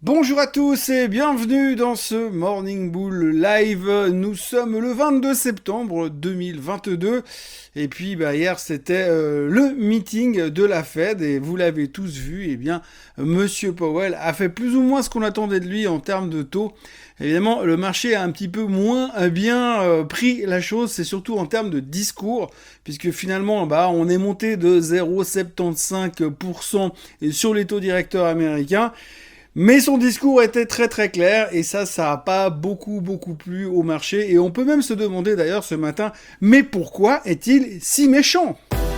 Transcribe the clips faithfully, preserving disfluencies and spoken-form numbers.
Bonjour à tous et bienvenue dans ce Morning Bull Live. Nous sommes le vingt-deux septembre deux mille vingt-deux et puis bah, hier c'était euh, le meeting de la Fed et vous l'avez tous vu, et eh bien Monsieur Powell a fait plus ou moins ce qu'on attendait de lui en termes de taux. Évidemment, le marché a un petit peu moins bien euh, pris la chose, c'est surtout en termes de discours, puisque finalement, bah, on est monté de zéro virgule soixante-quinze pour cent sur les taux directeurs américains. Mais son discours était très très clair et ça, ça n'a pas beaucoup beaucoup plu au marché. Et on peut même se demander d'ailleurs ce matin, mais pourquoi est-il si méchant ?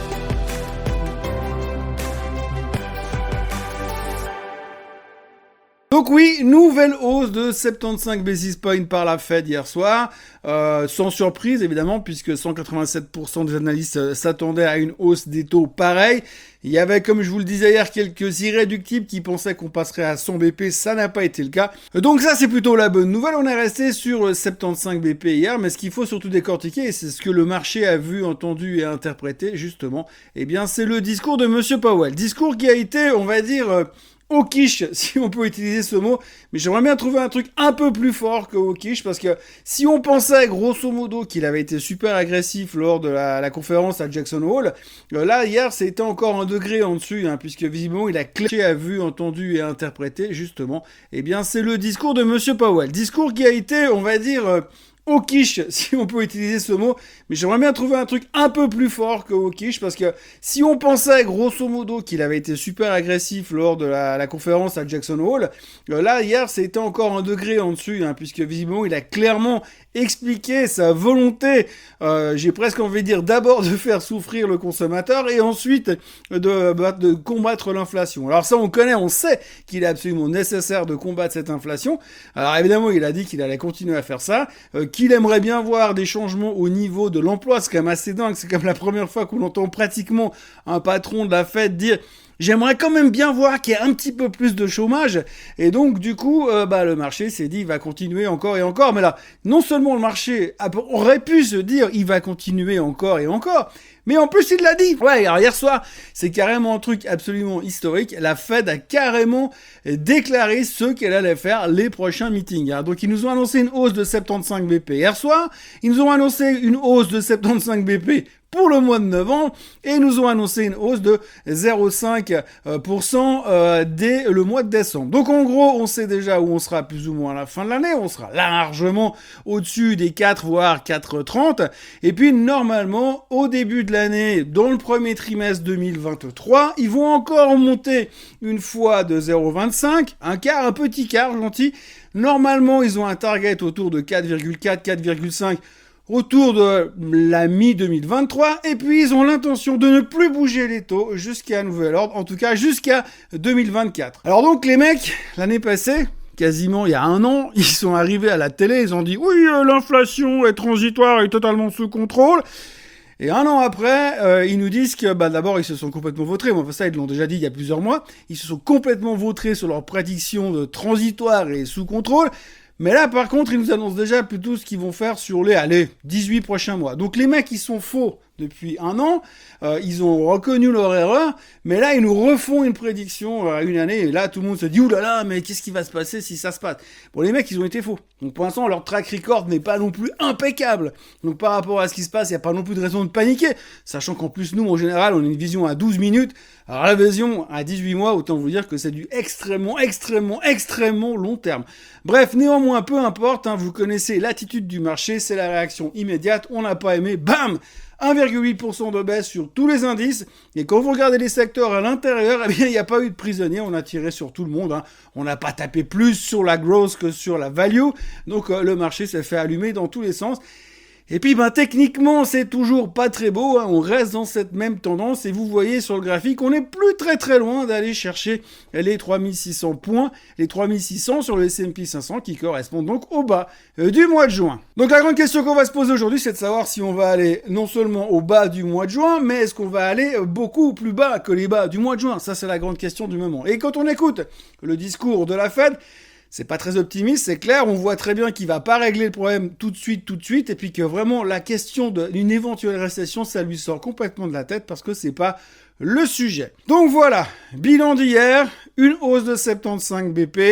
Donc oui, nouvelle hausse de soixante-quinze basis points par la Fed hier soir, euh, sans surprise évidemment, puisque cent quatre-vingt-sept pour cent des analystes s'attendaient à une hausse des taux pareille. Il y avait, comme je vous le disais hier, quelques irréductibles qui pensaient qu'on passerait à cent B P, ça n'a pas été le cas. Donc ça, c'est plutôt la bonne nouvelle. On est resté sur soixante-quinze B P hier, mais ce qu'il faut surtout décortiquer, et c'est ce que le marché a vu, entendu et interprété, justement, eh bien, c'est le discours de Monsieur Powell. Discours qui a été, on va dire... Euh, au quiche, si on peut utiliser ce mot, mais j'aimerais bien trouver un truc un peu plus fort que au quiche, parce que si on pensait grosso modo qu'il avait été super agressif lors de la, la conférence à Jackson Hole, euh, là hier c'était encore un degré en dessus, hein, puisque visiblement il a clairement a vu, entendu et interprété justement, eh bien c'est le discours de Monsieur Powell, discours qui a été, on va dire... Euh, au quiche, si on peut utiliser ce mot, mais j'aimerais bien trouver un truc un peu plus fort que au quiche, parce que si on pensait grosso modo qu'il avait été super agressif lors de la, la conférence à Jackson Hole, euh, là hier c'était encore un degré en dessus, hein, puisque visiblement il a clairement expliqué sa volonté, euh, j'ai presque envie de dire d'abord de faire souffrir le consommateur et ensuite de, bah, de combattre l'inflation. Alors ça on connaît, on sait qu'il est absolument nécessaire de combattre cette inflation. Alors évidemment il a dit qu'il allait continuer à faire ça, euh, qu'il aimerait bien voir des changements au niveau de l'emploi, c'est quand même assez dingue, c'est comme la première fois qu'on entend pratiquement un patron de la Fed dire j'aimerais quand même bien voir qu'il y a un petit peu plus de chômage, et donc du coup euh, bah, le marché s'est dit il va continuer encore et encore, mais là non seulement le marché aurait pu se dire il va continuer encore et encore, mais en plus il l'a dit. Ouais, alors hier soir c'est carrément un truc absolument historique, la Fed a carrément déclaré ce qu'elle allait faire les prochains meetings, hein. Donc ils nous ont annoncé une hausse de soixante-quinze B P hier soir, ils nous ont annoncé une hausse de soixante-quinze B P pour le mois de novembre, et nous ont annoncé une hausse de zéro virgule cinq pour cent euh, dès le mois de décembre. Donc en gros, on sait déjà où on sera plus ou moins à la fin de l'année, on sera largement au-dessus des quatre, voire quatre virgule trente, et puis normalement, au début de l'année, dans le premier trimestre deux mille vingt-trois, ils vont encore monter une fois de zéro virgule vingt-cinq, un quart, un petit quart gentil. Normalement, ils ont un target autour de quatre virgule quatre, quatre virgule cinq autour de la mi deux mille vingt-trois, et puis ils ont l'intention de ne plus bouger les taux jusqu'à nouvel ordre, en tout cas jusqu'à deux mille vingt-quatre. Alors donc les mecs, l'année passée, quasiment il y a un an, ils sont arrivés à la télé, ils ont dit oui, euh, l'inflation est transitoire et totalement sous contrôle. Et un an après, euh, ils nous disent que bah, d'abord ils se sont complètement vautrés, bon, enfin, ça ils l'ont déjà dit il y a plusieurs mois, ils se sont complètement vautrés sur leur prédiction de transitoire et sous contrôle. Mais là, par contre, ils nous annoncent déjà plutôt ce qu'ils vont faire sur les, allez, dix-huit prochains mois. Donc les mecs, ils sont faux depuis un an, euh, ils ont reconnu leur erreur, mais là, ils nous refont une prédiction à euh, une année, et là, tout le monde se dit, oulala, mais qu'est-ce qui va se passer si ça se passe ? Bon, les mecs, ils ont été faux. Donc pour l'instant, leur track record n'est pas non plus impeccable. Donc par rapport à ce qui se passe, il n'y a pas non plus de raison de paniquer, sachant qu'en plus, nous, en général, on a une vision à douze minutes, alors la vision à dix-huit mois, autant vous dire que c'est du extrêmement, extrêmement, extrêmement long terme. Bref, néanmoins, peu importe, hein, vous connaissez l'attitude du marché, c'est la réaction immédiate, on n'a pas aimé, bam, un virgule huit pour cent de baisse sur tous les indices, et quand vous regardez les secteurs à l'intérieur, eh bien, il n'y a pas eu de prisonniers, on a tiré sur tout le monde, hein. On n'a pas tapé plus sur la growth que sur la value, donc euh, le marché s'est fait allumer dans tous les sens. Et puis, ben, techniquement, c'est toujours pas très beau, hein. On reste dans cette même tendance, et vous voyez sur le graphique, on n'est plus très très loin d'aller chercher les trois mille six cents points, les trois mille six cents sur le S and P cinq cents, qui correspondent donc au bas euh, du mois de juin. Donc la grande question qu'on va se poser aujourd'hui, c'est de savoir si on va aller non seulement au bas du mois de juin, mais est-ce qu'on va aller beaucoup plus bas que les bas du mois de juin? Ça, c'est la grande question du moment. Et quand on écoute le discours de la Fed, c'est pas très optimiste, c'est clair, on voit très bien qu'il va pas régler le problème tout de suite, tout de suite, et puis que vraiment la question d'une éventuelle récession, ça lui sort complètement de la tête parce que c'est pas le sujet. Donc voilà, bilan d'hier, une hausse de soixante-quinze B P,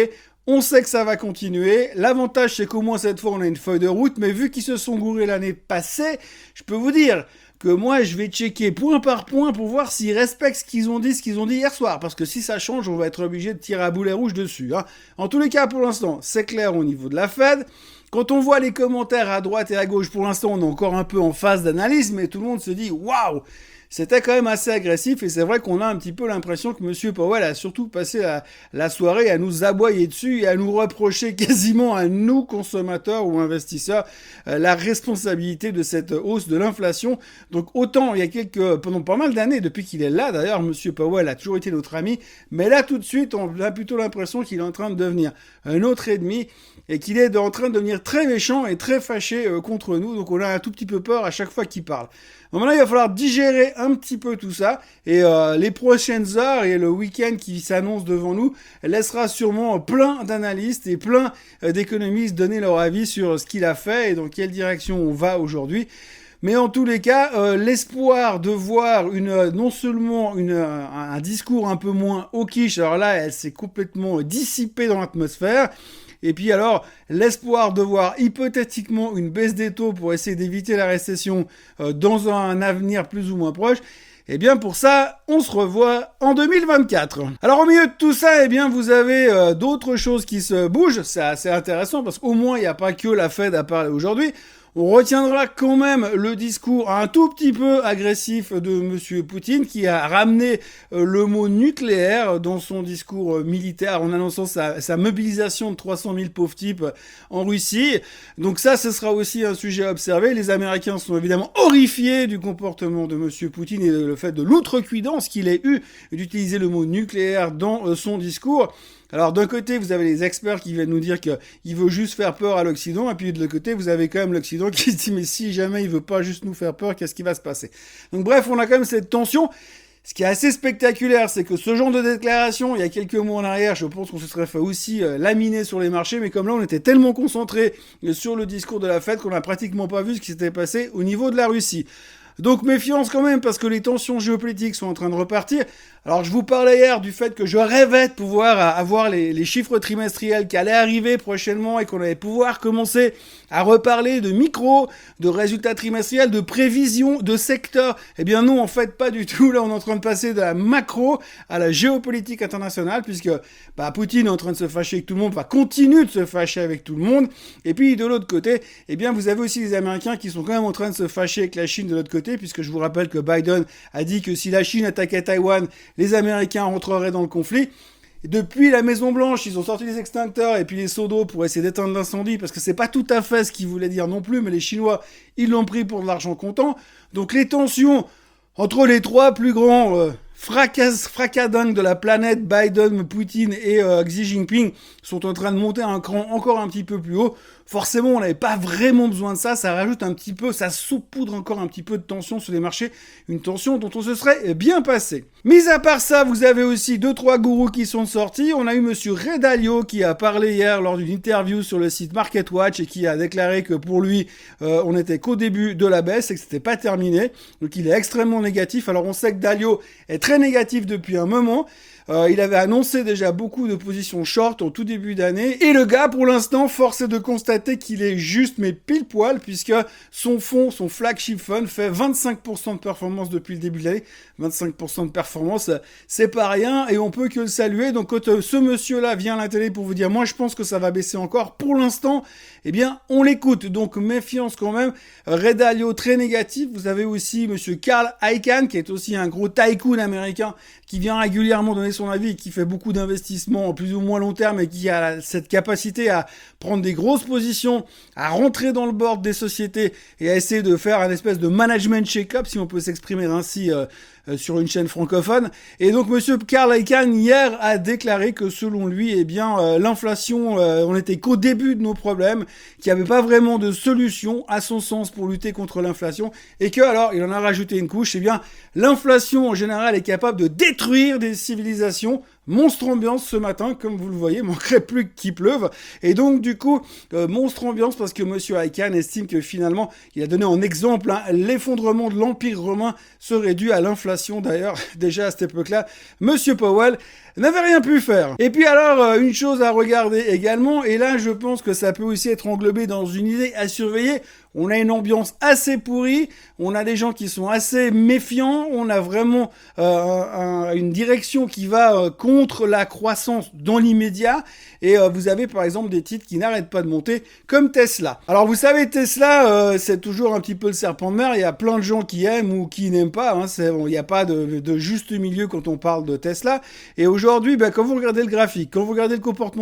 On sait que ça va continuer. L'avantage, c'est qu'au moins cette fois, on a une feuille de route. Mais vu qu'ils se sont gourés l'année passée, je peux vous dire que moi, je vais checker point par point pour voir s'ils respectent ce qu'ils ont dit, ce qu'ils ont dit hier soir. Parce que si ça change, on va être obligé de tirer à boulet rouge dessus. Hein. En tous les cas, pour l'instant, c'est clair au niveau de la Fed. Quand on voit les commentaires à droite et à gauche, pour l'instant, on est encore un peu en phase d'analyse, mais tout le monde se dit « Waouh !» C'était quand même assez agressif et c'est vrai qu'on a un petit peu l'impression que Monsieur Powell a surtout passé la, la soirée à nous aboyer dessus et à nous reprocher quasiment à nous, consommateurs ou investisseurs, euh, la responsabilité de cette hausse de l'inflation. Donc autant il y a quelques, pendant pas mal d'années, depuis qu'il est là d'ailleurs, Monsieur Powell a toujours été notre ami, mais là tout de suite on a plutôt l'impression qu'il est en train de devenir un autre ennemi et qu'il est en train de devenir très méchant et très fâché euh, contre nous. Donc on a un tout petit peu peur à chaque fois qu'il parle. Donc maintenant, il va falloir digérer un petit peu tout ça. Et euh, les prochaines heures et le week-end qui s'annonce devant nous laissera sûrement plein d'analystes et plein euh, d'économistes donner leur avis sur ce qu'il a fait et dans quelle direction on va aujourd'hui. Mais en tous les cas, euh, l'espoir de voir une euh, non seulement une, euh, un discours un peu moins hawkish, alors là, elle s'est complètement dissipée dans l'atmosphère. Et puis alors, l'espoir de voir hypothétiquement une baisse des taux pour essayer d'éviter la récession euh, dans un avenir plus ou moins proche, eh bien pour ça, on se revoit en deux mille vingt-quatre. Alors au milieu de tout ça, eh bien vous avez euh, d'autres choses qui se bougent. C'est assez intéressant parce qu'au moins il n'y a pas que la Fed à parler aujourd'hui. On retiendra quand même le discours un tout petit peu agressif de Monsieur Poutine qui a ramené euh, le mot nucléaire dans son discours euh, militaire en annonçant sa, sa mobilisation de trois cent mille pauvres types en Russie. Donc ça, ce sera aussi un sujet à observer. Les Américains sont évidemment horrifiés du comportement de Monsieur Poutine et le fait de l'outrecuidance qu'il ait eu d'utiliser le mot nucléaire dans euh, son discours. Alors d'un côté, vous avez les experts qui viennent nous dire qu'il veut juste faire peur à l'Occident, et puis de l'autre côté, vous avez quand même l'Occident qui se dit mais si jamais il veut pas juste nous faire peur, qu'est-ce qui va se passer? Donc bref, on a quand même cette tension. Ce qui est assez spectaculaire, c'est que ce genre de déclaration, il y a quelques mois en arrière, je pense qu'on se serait fait aussi euh, laminer sur les marchés, mais comme là, on était tellement concentré sur le discours de la Fed qu'on n'a pratiquement pas vu ce qui s'était passé au niveau de la Russie. Donc méfiance quand même parce que les tensions géopolitiques sont en train de repartir. Alors je vous parlais hier du fait que je rêvais de pouvoir avoir les, les chiffres trimestriels qui allaient arriver prochainement et qu'on allait pouvoir commencer à reparler de micro, de résultats trimestriels, de prévisions, de secteurs. Eh bien non, en fait pas du tout. Là on est en train de passer de la macro à la géopolitique internationale puisque bah, Poutine est en train de se fâcher avec tout le monde, va continuer de se fâcher avec tout le monde. Et puis de l'autre côté, eh bien vous avez aussi les Américains qui sont quand même en train de se fâcher avec la Chine de l'autre côté, puisque je vous rappelle que Biden a dit que si la Chine attaquait Taïwan, les Américains rentreraient dans le conflit. Et depuis la Maison-Blanche, ils ont sorti les extincteurs et puis les seaux d'eau pour essayer d'éteindre l'incendie, parce que c'est pas tout à fait ce qu'ils voulaient dire non plus, mais les Chinois, ils l'ont pris pour de l'argent comptant. Donc les tensions entre les trois plus grands euh, fracas, fracadingues de la planète, Biden, Poutine et euh, Xi Jinping, sont en train de monter un cran encore un petit peu plus haut. Forcément, on n'avait pas vraiment besoin de ça. Ça rajoute un petit peu, ça saupoudre encore un petit peu de tension sur les marchés. Une tension dont on se serait bien passé. Mis à part ça, vous avez aussi deux, trois gourous qui sont sortis. On a eu Monsieur Ray Dalio qui a parlé hier lors d'une interview sur le site MarketWatch et qui a déclaré que pour lui, euh, on n'était qu'au début de la baisse et que c'était pas terminé. Donc il est extrêmement négatif. Alors on sait que Dalio est très négatif depuis un moment. Euh, il avait annoncé déjà beaucoup de positions short au tout début d'année. Et le gars, pour l'instant, force est de constater qu'il est juste, mais pile poil, puisque son fonds, son flagship fund, fait vingt-cinq pour cent de performance depuis le début de l'année. vingt-cinq pour cent de performance, c'est pas rien, et on peut que le saluer. Donc quand euh, ce monsieur-là vient à la télé pour vous dire, moi je pense que ça va baisser encore, pour l'instant, eh bien, on l'écoute. Donc méfiance quand même. Ray Dalio, très négatif. Vous avez aussi Monsieur Carl Icahn, qui est aussi un gros tycoon américain, qui vient régulièrement donner son avis et qui fait beaucoup d'investissements en plus ou moins long terme et qui a cette capacité à prendre des grosses positions, à rentrer dans le board des sociétés et à essayer de faire un espèce de management check-up, si on peut s'exprimer ainsi, euh, euh, sur une chaîne francophone. Et donc Monsieur Carl Icahn hier a déclaré que selon lui, eh bien euh, l'inflation, euh, on était qu'au début de nos problèmes, qu'il n'y avait pas vraiment de solution à son sens pour lutter contre l'inflation et que alors il en a rajouté une couche, eh bien l'inflation en général est capable de détruire des civilisations, Monstre ambiance ce matin, comme vous le voyez, manquerait plus qu'il pleuve. Et donc du coup, euh, monstre ambiance parce que Monsieur Icahn estime que finalement, il a donné en exemple hein, l'effondrement de l'Empire romain serait dû à l'inflation. D'ailleurs, déjà à cette époque-là, Monsieur Powell n'avait rien pu faire. Et puis alors, euh, une chose à regarder également, et là je pense que ça peut aussi être englobé dans une idée à surveiller, on a une ambiance assez pourrie, on a des gens qui sont assez méfiants, on a vraiment euh, un, une direction qui va euh, contre la croissance dans l'immédiat, et euh, vous avez par exemple des titres qui n'arrêtent pas de monter, comme Tesla. Alors vous savez, Tesla, euh, c'est toujours un petit peu le serpent de mer, il y a plein de gens qui aiment ou qui n'aiment pas, hein, c'est, bon, il n'y a pas de, de juste milieu quand on parle de Tesla, et aujourd'hui, ben, quand vous regardez le graphique, quand vous regardez le comportement